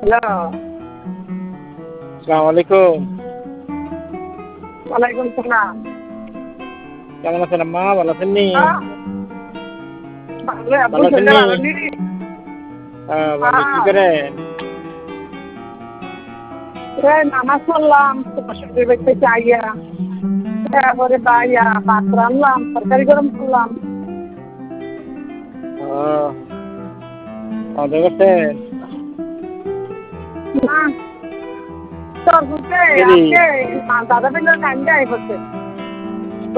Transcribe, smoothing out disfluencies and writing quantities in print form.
Hello. আসসালামু আলাইকুম। ওয়ালাইকুম সালাম। কেমন আছেন আম্মা? ভালো আছেন নি? ভালো আব্বু ভালো আছেন শরীরটা নি? ভালো নি? ভালো। কি করেন? নামাজ পড়লাম তোমার শরীর দেখতে চাইয়া, তারপরে বাইয়া ভাত রান্নলাম, তরকারি গরম করলাম। খাওয়া করছেন? না তোর বুঝতে দেরি। আজকে দাদা বিলের টাইম দেয় করছে।